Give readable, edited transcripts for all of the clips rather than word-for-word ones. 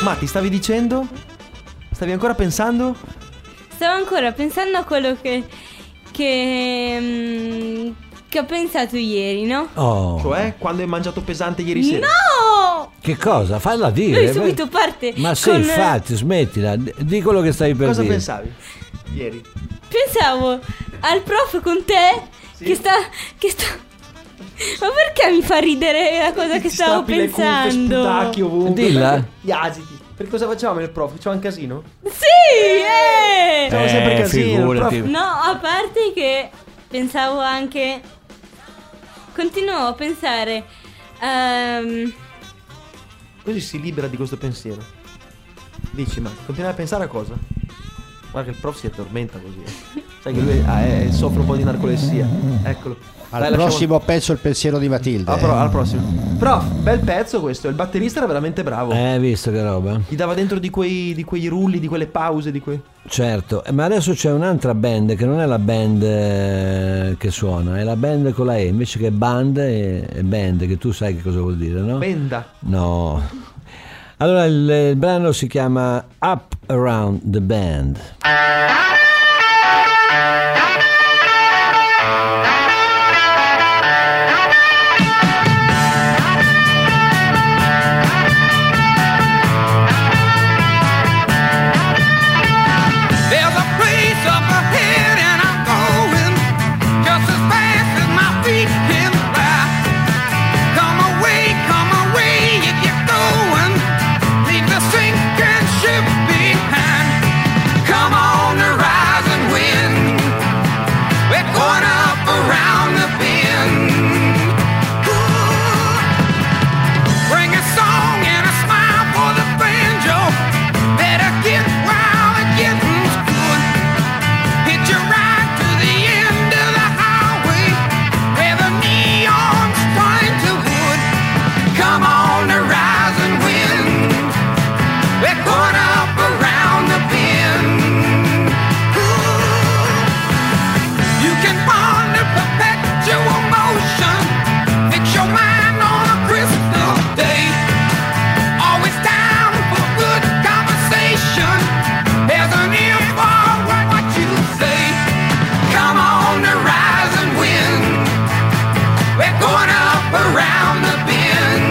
Ma ti stavi dicendo? Stavi ancora pensando? Stavo ancora pensando a quello che ho pensato ieri, no? Oh. Cioè, quando hai mangiato pesante ieri sera? No! Che cosa? Falla dire. Lui subito parte. Ma sì, con... infatti, smettila. Di quello che stai per Cosa dire. pensavi ieri? Pensavo al prof con te Sì. che sta. Ma perché mi fa ridere la cosa che Ti stavo strappi le cuffie, pensando? sputacchi ovunque. Dilla. Gli asiti. Per cosa facevamo il prof? Facevamo un casino? Sì! Facevamo sempre casino. il figurati. prof. No, a parte che pensavo anche. Continuavo a pensare. Così si libera di questo pensiero. Dici, ma continua a pensare a cosa? Guarda che il prof si addormenta così. Sai che lui soffre un po' di narcolessia. Eccolo. Al Dai, lasciamo- prossimo pezzo il pensiero di Matilde. Al prossimo. Prof, bel pezzo questo. Il batterista era veramente bravo. Visto che roba. Gli dava dentro di quei rulli, di quelle pause, di quei... Certo, ma adesso c'è un'altra band che non è la band che suona, è la band con la E, invece che band e band, che tu sai che cosa vuol dire, no? Benda. No. Allora il brano si chiama Up Around the Band. There's a place up ahead and I'm going just as fast as my feet can fly. Come away if you're going. Leave the sinking ship behind. Come on the rising wind. We're going up around the bend. Ooh. Bring a song and a smile for the banjo. Better get wild and getting good. Hitch a ride to the end of the highway where the neon's trying to wood. Come on the rising wind. We're going up around the bend. Ooh. You can ponder perpetual motion. Fix your mind on a crystal day. Always down for good conversation. There's an ear for what you say. Come on the rising wind. We're going up around the bend.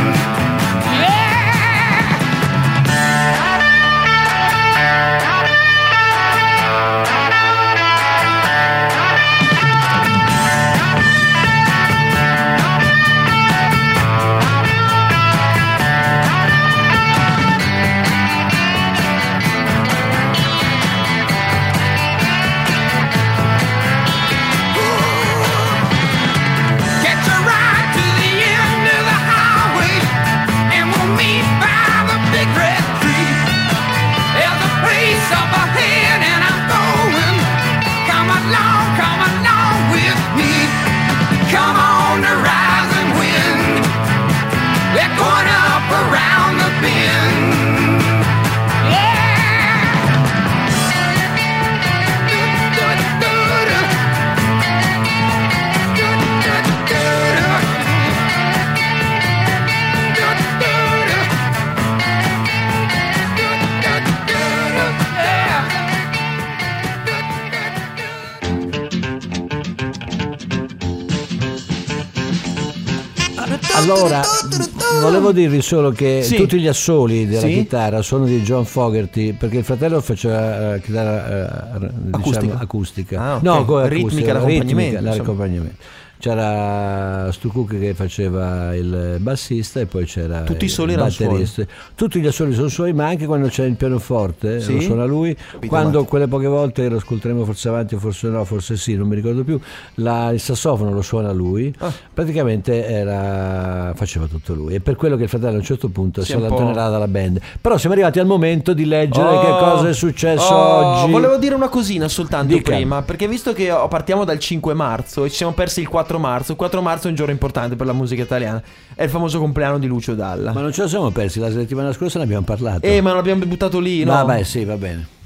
Catch a ride to the end of the highway, and we'll meet by the big red tree. There's a place up ahead, and I'm going. Come along with me. Come on the rising wind. We're going up around the bend. Allora, volevo dirvi solo che Sì. tutti gli assoli della Sì. chitarra sono di John Fogerty, perché il fratello faceva chitarra diciamo, acustica. Ah, ok. No, Ritmica, l'accompagnamento, insomma. l'accompagnamento. C'era Stu Cook che faceva il bassista e poi c'era Tutti i soli il erano batterista. Tutti gli assoli sono suoi, ma anche quando c'è il pianoforte Sì? lo suona lui. Capito, Quando Matti. quelle poche volte lo ascolteremo forse avanti, forse no, forse sì, non mi ricordo più. Il sassofono lo suona lui. Ah. Praticamente faceva tutto lui. E per quello che il fratello a un certo punto Sì, si un po'. allontanerà dalla band. Però siamo arrivati al momento di leggere Oh, che cosa è successo oggi. Volevo dire una cosina soltanto Dica. prima, perché visto che partiamo dal 5 marzo e ci siamo persi il 4 marzo, il 4 marzo è un giorno importante per la musica italiana, è il famoso compleanno di Lucio Dalla. Ma non ce lo siamo persi, la settimana scorsa ne abbiamo parlato. Ma non abbiamo buttato lì, no? Vabbè, sì, va bene.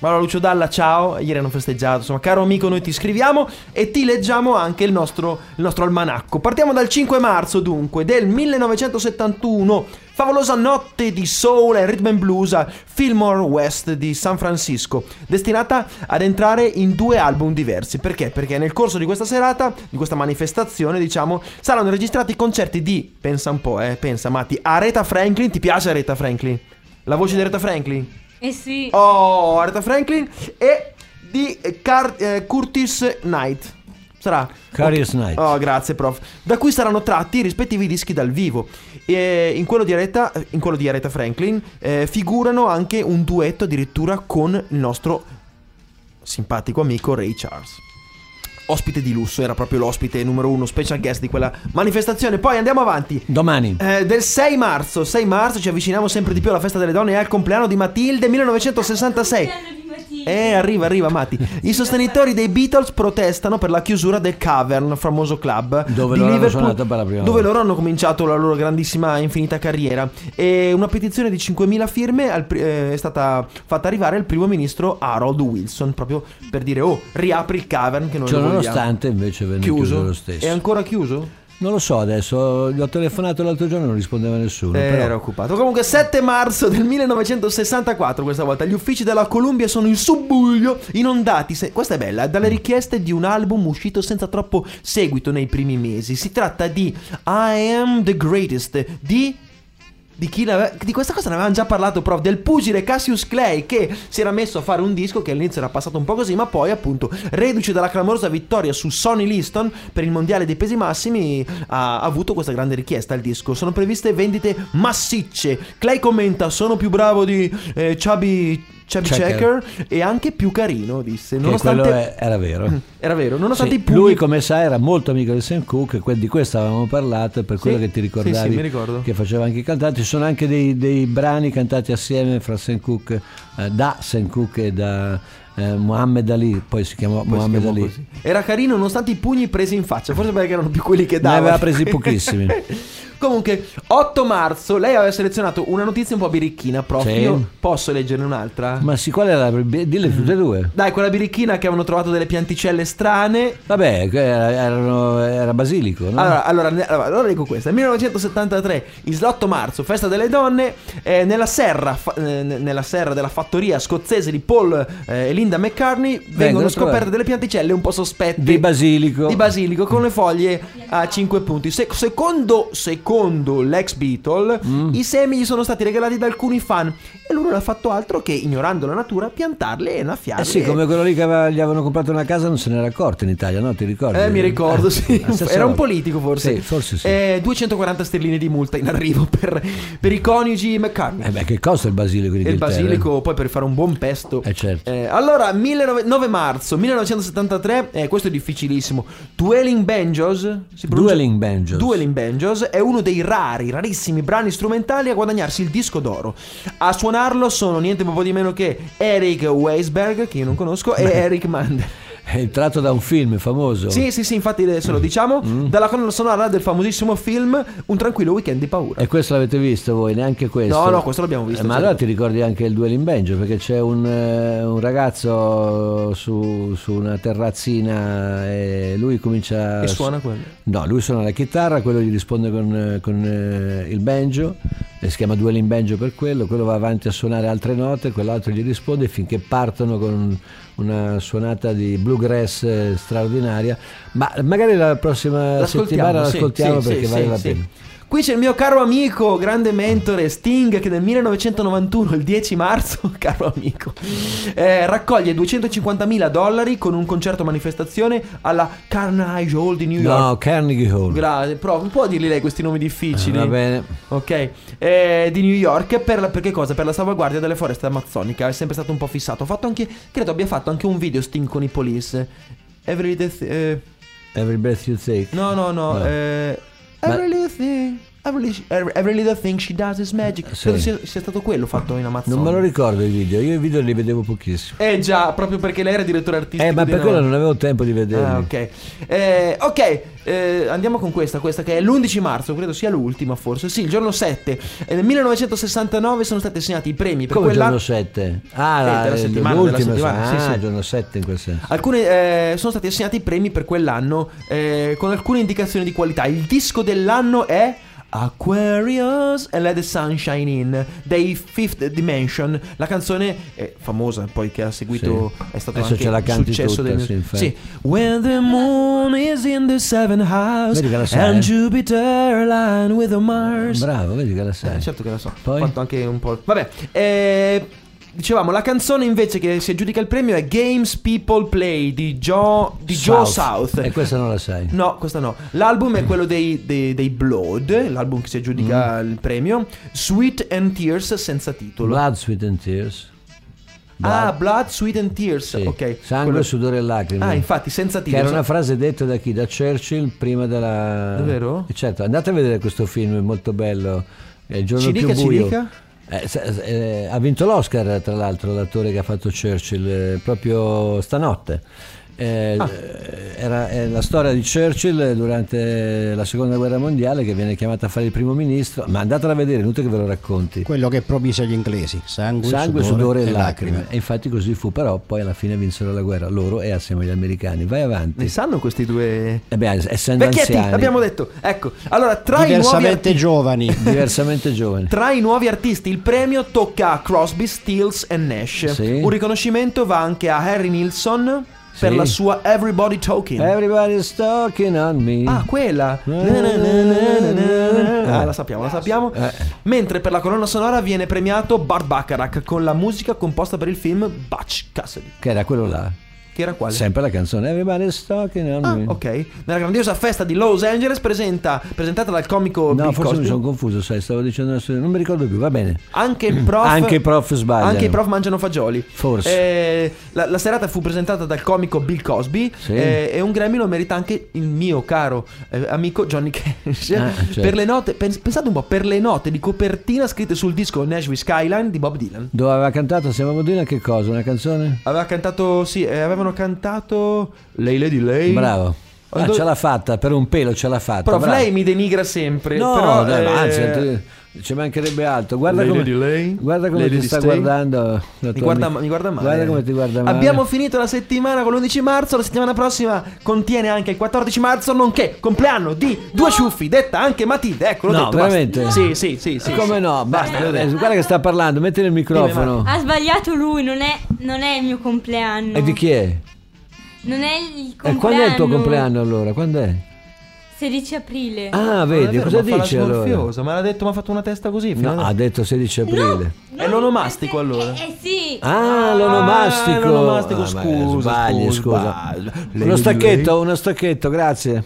Allora Lucio Dalla, ciao, ieri hanno festeggiato, insomma, caro amico, noi ti scriviamo e ti leggiamo anche il nostro almanacco. Partiamo dal 5 marzo dunque del 1971, favolosa notte di soul e rhythm and blues a Fillmore West di San Francisco, destinata ad entrare in 2 album diversi. Perché? Perché nel corso di questa serata, di questa manifestazione, diciamo, saranno registrati concerti di, pensa un po', pensa Matti, Aretha Franklin. Ti piace Aretha Franklin? La voce di Aretha Franklin? Eh sì. Oh, Aretha Franklin e di Curtis Knight. Sarà Curtis Knight. Oh, grazie prof. Da cui saranno tratti i rispettivi dischi dal vivo. E in quello di Aretha Franklin figurano anche un duetto addirittura con il nostro simpatico amico Ray Charles. Ospite di lusso, era proprio l'ospite numero 1, special guest di quella manifestazione. Poi andiamo avanti. Domani del 6 marzo ci avviciniamo sempre di più alla festa delle donne e al compleanno di Matilde 1966. Arriva Matti. I sostenitori dei Beatles protestano per la chiusura del Cavern, famoso club dove di loro hanno Liverpool, suonato per la prima dove volta. loro hanno cominciato la loro grandissima infinita carriera. E una petizione di 5.000 firme è stata fatta arrivare al primo ministro Harold Wilson, proprio per dire riapri il Cavern che noi lo vogliamo. Nonostante invece venne chiuso lo stesso. È ancora chiuso? Non lo so adesso, gli ho telefonato l'altro giorno e non rispondeva nessuno. Era occupato. Comunque 7 marzo del 1964 questa volta gli uffici della Columbia sono in subbuglio, inondati, questa è bella, dalle richieste di un album uscito senza troppo seguito nei primi mesi. Si tratta di I Am The Greatest di questa cosa ne avevamo già parlato, prof, del pugile Cassius Clay, che si era messo a fare un disco che all'inizio era passato un po' così, ma poi appunto, reduce dalla clamorosa vittoria su Sonny Liston per il mondiale dei pesi massimi, ha avuto questa grande richiesta al disco. Sono previste vendite massicce. Clay commenta: sono più bravo di Chubby Checker e anche più carino, disse. Nonostante era vero. Era vero, nonostante sì, i pugni. lui, come sai, era molto amico di Sam Cooke, di questo avevamo parlato, per quello che ti ricordavi, sì, mi ricordo, che faceva anche i cantanti. Ci sono anche dei brani cantati assieme fra Sam Cooke, da Sam Cooke e da Muhammad Ali, poi si chiamò Muhammad Ali. Così. Era carino nonostante i pugni presi in faccia, forse perché erano più quelli che dava. Ne aveva presi pochissimi. Comunque 8 marzo lei aveva selezionato una notizia un po' birichina, prof. Sì. Io posso leggerne un'altra? Ma sì, qual era? Dille tutte e due. Dai, quella birichina che avevano trovato delle pianticelle strane. Vabbè, era basilico, no? Allora dico questa. Nel 1973, l'8 marzo, festa delle donne, nella serra della fattoria scozzese di Paul e Linda McCartney vengono scoperte delle pianticelle un po' sospette di basilico con le foglie a 5 punti. Secondo l'ex Beatle, i semi gli sono stati regalati da alcuni fan e lui non ha fatto altro che, ignorando la natura, piantarle e innaffiarle. Sì, come quello lì che gli avevano comprato una casa, non se n'era accorto in Italia, no? Ti ricordi? Mi ricordo, sì. Era un politico forse. Sì, forse sì. 240 sterline di multa in arrivo per i coniugi McCartney. Che costa il basilico di Inghilterra? Il basilico poi per fare un buon pesto. Certo. Allora 9 marzo 1973, questo è difficilissimo. Dueling Banjos è uno dei rarissimi brani strumentali a guadagnarsi il disco d'oro. A suonarlo sono niente po' di meno che Eric Weisberg, che io non conosco, e Eric Mander. È tratto da un film famoso. Sì, infatti adesso lo diciamo. Dalla colonna sonora del famosissimo film Un tranquillo weekend di paura. E questo l'avete visto voi? Neanche questo? No, questo l'abbiamo visto. Ma allora ti ricordi anche il Dueling Banjo, perché c'è un ragazzo su una terrazzina e lui comincia... E suona quello? No, lui suona la chitarra, quello gli risponde con il banjo, e si chiama Dueling Banjo per quello va avanti a suonare altre note, quell'altro gli risponde finché partono con una suonata di bluegrass straordinaria. Ma magari la prossima settimana l'ascoltiamo perché vale la pena. Qui c'è il mio caro amico, grande mentore Sting, che nel 1991, il 10 marzo, caro amico, raccoglie $250.000 con un concerto manifestazione alla Carnegie Hall di New York. No, Carnegie Hall. Grazie, però non può dirgli lei questi nomi difficili. Va bene. Ok, di New York perché cosa? Per la salvaguardia delle foreste amazzoniche. È sempre stato un po' fissato. Credo abbia fatto anche un video Sting con i Police. Every Breath You Take. No. Every little thing I every little thing she does is magic. Sì. Credo sia stato quello fatto in Amazzonia. Non me lo ricordo i video, io i video li vedevo pochissimo. Già, proprio perché lei era direttore artistico. Ma di per una- quello non avevo tempo di vederli. Ah, ok. Andiamo con questa che è l'11 marzo, credo sia l'ultima forse. Sì, il giorno 7. Nel 1969 sono stati assegnati i premi per Come il quell'anno. giorno 7? della settimana, l'ultima, sì, sì. il giorno 7 in quel senso. Alcuni sono stati assegnati i premi per quell'anno con alcune indicazioni di qualità. Il disco dell'anno è Aquarius and Let the Sun Shine In dei Fifth Dimension. La canzone è famosa, poi che ha seguito, Sì. è stato Adesso anche ce la un canti successo tutta, del... sì, infatti. Sì. When the moon is in the seventh house Vedi che la sai, and eh? Jupiter align with the Mars. Bravo, vedi che la sai. Certo che la so. Poi? Ho fatto anche un po'. Vabbè, dicevamo, la canzone invece che si aggiudica il premio è Games People Play di Joe South. E questa non la sai. No, questa no. L'album è quello dei Blood, l'album che si aggiudica il premio. Sweet and Tears senza titolo. Blood, Sweet and Tears. Blood, Sweet and Tears. Sì. Ok. Sangue, Quello- sudore e lacrime. infatti, senza Che titolo. era una frase detta da chi? Da Churchill prima della... Davvero? Certo, andate a vedere questo film, è molto bello. È il giorno Ci più dica, ci buio. dica. Ha vinto l'Oscar, tra l'altro, l'attore che ha fatto Churchill proprio stanotte. È la storia di Churchill durante la seconda guerra mondiale, che viene chiamato a fare il primo ministro. Ma andatela a vedere, è inutile che ve lo racconti. Quello che promise agli inglesi: sangue, sudore e lacrime. E infatti così fu, però poi alla fine vinsero la guerra loro e assieme agli americani. Vai avanti. Ne sanno questi due Essendo vecchietti, anziani, abbiamo detto. Ecco, allora diversamente giovani. diversamente giovani. Tra i nuovi artisti il premio tocca a Crosby, Stills e Nash. Sì. Un riconoscimento va anche a Harry Nilsson per Sì. la sua Everybody Talking. Everybody's talking on me. Quella. La sappiamo. Mentre per la colonna sonora viene premiato Burt Bacharach con la musica composta per il film Butch Cassidy. Che era quello là. Che era quale? Sempre la canzone Everybody's talking on me. Ok. Nella grandiosa festa di Los Angeles presentata dal comico No, Bill forse mi Cosby. sono confuso, sai, stavo dicendo una storia, non mi ricordo più, va bene. Anche il prof Anche i prof sbagliano. Anche i prof mangiano fagioli. Forse. La serata fu presentata dal comico Bill Cosby. Sì. E un Grammy lo merita anche il mio caro amico Johnny Cash. certo. Per le note, pensate un po', per le note di copertina scritte sul disco Nashville Skyline di Bob Dylan. Dove aveva cantato, se avevamo dire che cosa? Una canzone? Aveva cantato, sì, avevano cantato Lei Lady Lei. Bravo. Ce l'ha fatta, per un pelo ce l'ha fatta. Però bravo. lei mi denigra sempre. No, però, dai, ma anzi, ci mancherebbe altro. Guarda Lady come, di lei, guarda come Lady ti di sta stay. guardando. Mi guarda male. Guarda come ti guarda male. Abbiamo finito la settimana con l'11 marzo. La settimana prossima contiene anche il 14 marzo, nonché compleanno di due ciuffi, detta anche Matilde. Ecco, l'ho No, detto, veramente? basta. Sì. Come no? Basta, Guarda che sta parlando, metti il microfono. Ha sbagliato lui, non è il mio compleanno. E di chi è? Non è il E compleanno. quando è il tuo compleanno allora? Quando è? 16 aprile. Ah, vedi, cosa dici allora? Ma l'ha detto, mi ha fatto una testa così. No, ha detto 16 aprile. È l'onomastico allora. Sì. Ah, l'onomastico. l'onomastico, Ma scusa, sbagli, scusa. Uno stacchetto, grazie.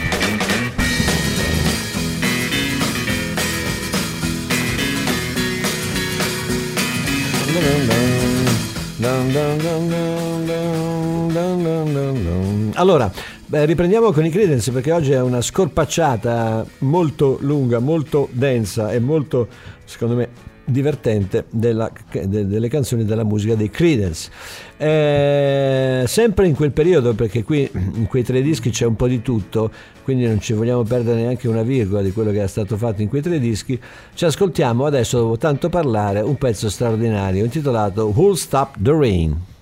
Allora, riprendiamo con i Creedence, perché oggi è una scorpacciata molto lunga, molto densa e molto, secondo me, divertente delle canzoni della musica dei Creedence. Sempre in quel periodo, perché qui in quei tre dischi c'è un po' di tutto, quindi non ci vogliamo perdere neanche una virgola di quello che è stato fatto in quei tre dischi. Ci ascoltiamo adesso, dopo tanto parlare, un pezzo straordinario intitolato Who'll Stop the Rain.